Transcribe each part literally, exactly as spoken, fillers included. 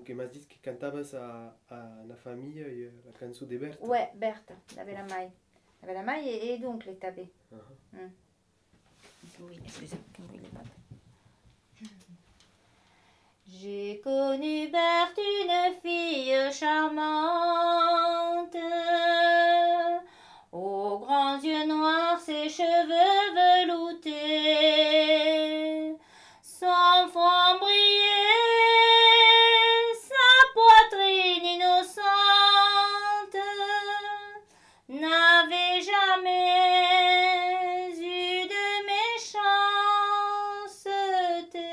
que m'has dit que cantabas a, a la famille euh, la cançó de Berta. Ouais, Berta, la bella mai. La bella mai et, et donc les tabés. Uh-huh. Mm. Oui, excusez, oui, les pattes. J'ai connu Berthe, une fille charmante, aux grands yeux noirs, ses cheveux veloutés, son front brillait, sa poitrine innocente n'avait jamais eu de méchanceté.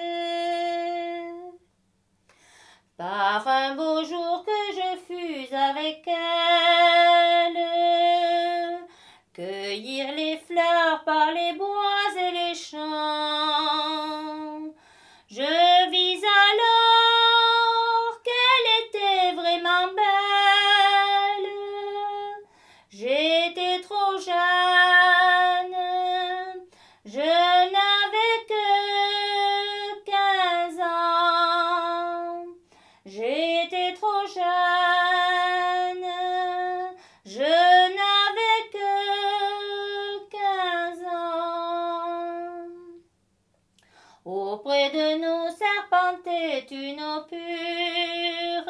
Par un beau jour que je fus avec elle, cueillir les fleurs par les bois et les champs, je vis alors qu'elle était vraiment belle. J'étais trop jeune, je n'avais que quinze ans. J'étais trop jeune, je n'avais que quinze ans. Auprès de nous serpentait une eau pure,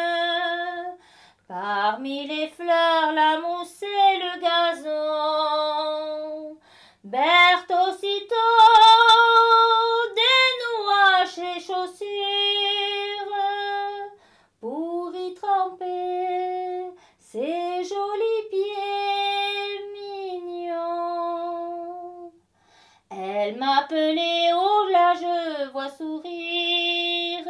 parmi les fleurs, la mousse et le gazon. Berthe aussitôt dénoua ses chaussures pour y tremper ses jolis pieds mignons. Elle m'appelait, oh là je vois sourire,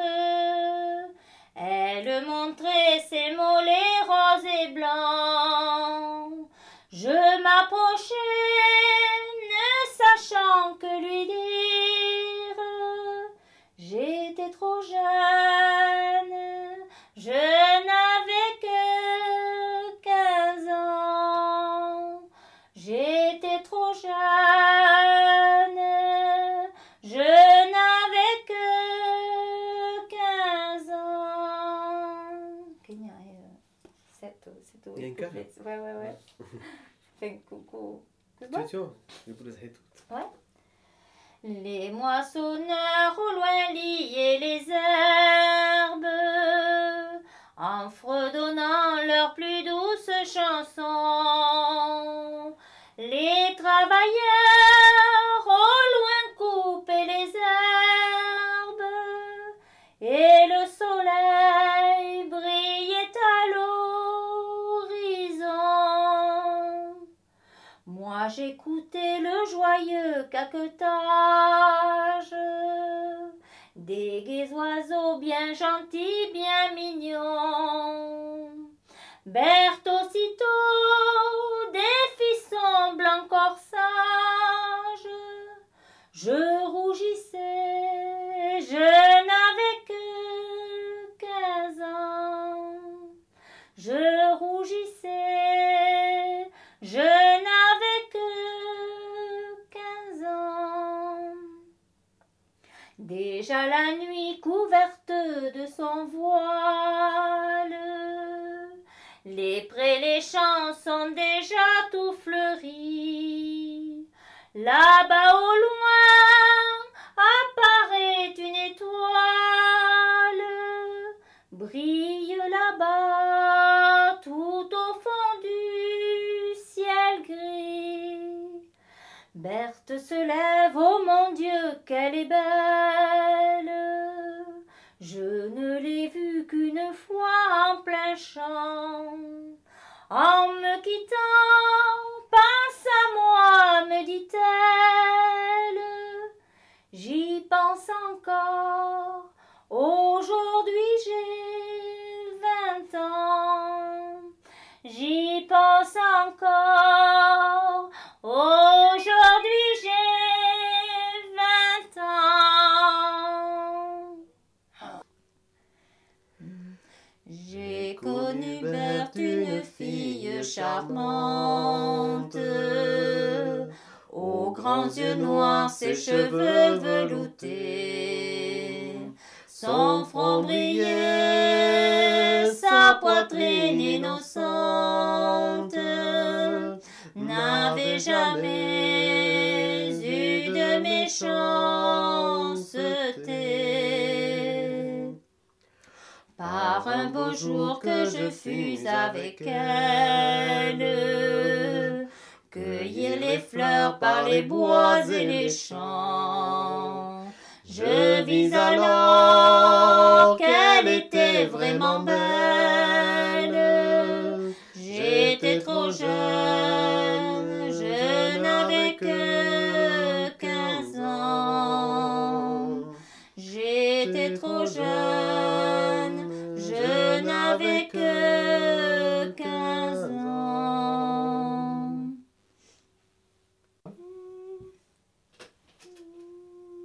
elle montrait ses mollets roses et blancs. Je m'approchais, ne sachant que lui dire, j'étais trop jeune, je n'avais que quinze ans. J'étais trop jeune, je n'avais que quinze ans. Kenya, c'est tout, c'est tout. Il y a un cas. Ouais, ouais, ouais. Fais coucou. C'est Tiens, bon? tiens, je vous laisse tout. Ouais. Les moissonneurs au loin liaient les herbes en fredonnant leurs plus douces chansons. Les travailleurs au loin coupaient les herbes et le soleil brillait à l'horizon. Moi j'écoutais le joyeux caquetage des gais oiseaux bien gentils, bien mignons. Berthe aussitôt défit son blanc corsage. Je rougissais, je n'avais que quinze ans. Je rougissais, je n'avais que quinze ans. Déjà la nuit couverte de son voile, les prés, les champs sont déjà tout fleuris. Là-bas au loin apparaît une étoile, brille là-bas tout au fond du ciel gris. Berthe se lève, oh mon Dieu, qu'elle est belle. Je ne l'ai vue qu'une fois en plein champ. En me quittant, pense à moi, me dit-elle. J'y pense encore, aujourd'hui j'ai vingt ans. J'y pense encore, aujourd'hui j'ai vingt ans. J'ai connu Berthe, une fille charmante, aux grands yeux noirs, ses cheveux veloutés, son front brillait, poitrine innocente n'avait jamais eu de méchanceté. Par un beau jour que je fus avec elle, cueillir les fleurs par les bois et les champs, je vis alors